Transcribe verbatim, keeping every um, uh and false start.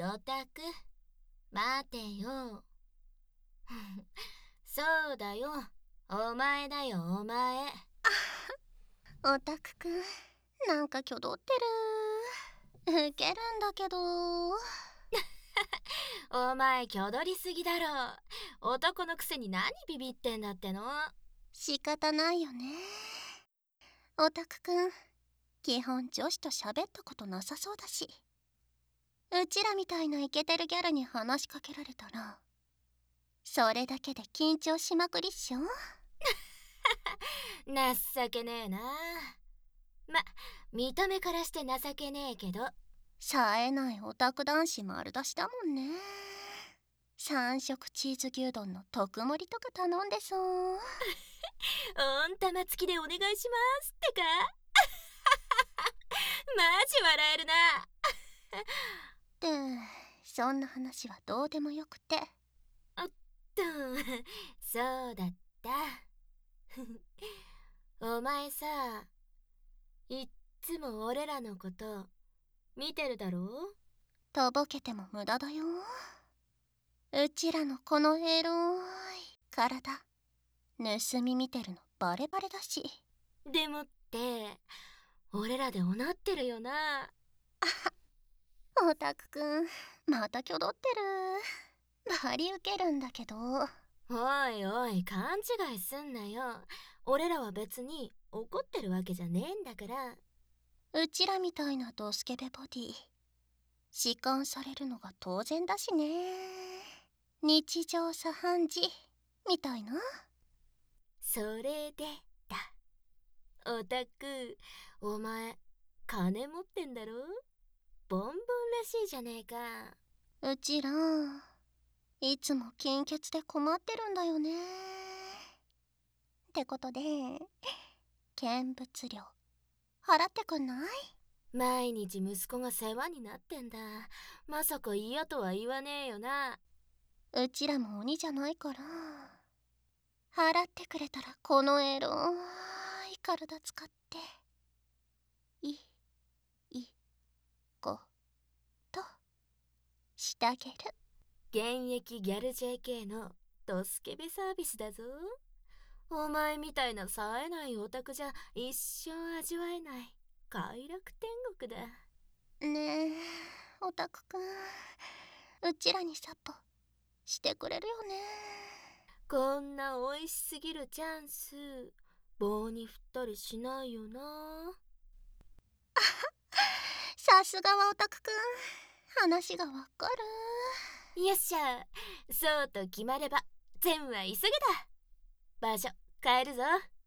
オタク、待てよ。そうだよ、お前だよお前。 オタクくん、なんか挙動ってる。ウケるんだけど。 お前挙取りすぎだろ。男のくせに何ビビってんだっての。 仕方ないよね。オタクくん、基本女子と喋ったことなさそうだし、うちらみたいなイケてるギャルに話しかけられたらそれだけで緊張しまくりっしょ。 情けねえな。ま、見た目からして情けねえけど、 冴えないオタク男子丸出しだもんね。三色チーズ牛丼の特盛りとか頼んでそう。 温玉付きでお願いしますってか。マジ笑えるな。 ってそんな話はどうでもよくて。 おっと、そうだった。お前さ、いっつも俺らのこと見てるだろ。 とぼけても無駄だよ。うちらのこのエロい体盗み見てるのバレバレだし。 でもって俺らでおなってるよな。 オタクくん、また挙動ってる。バリウケるんだけど。 おいおい、勘違いすんなよ。俺らは別に怒ってるわけじゃねえんだから。 うちらみたいなドスケベボディ弛緩されるのが当然だしね。日常茶飯事みたいな。 それでだ。オタク、お前金持ってんだろ。ボンボンらしいじゃねえか。 うちらいつも金欠で困ってるんだよね。ってことで見物料払ってくんない？ 毎日息子が世話になってんだ。まさか嫌とは言わねえよな。 うちらも鬼じゃないから払ってくれたらこのエロい体使っていいことしてあげる。 現役ギャル ジェーケー のドスケベサービスだぞ。お前みたいな冴えないオタクじゃ一生味わえない快楽天国だ。 ねえオタクくん、うちらにサポしてくれるよね。 こんな美味しすぎるチャンス棒に振ったりしないよな。 さすがはオタクくん、話がわかる。 よっしゃ、そうと決まれば善は急ぐだ。場所変えるぞ。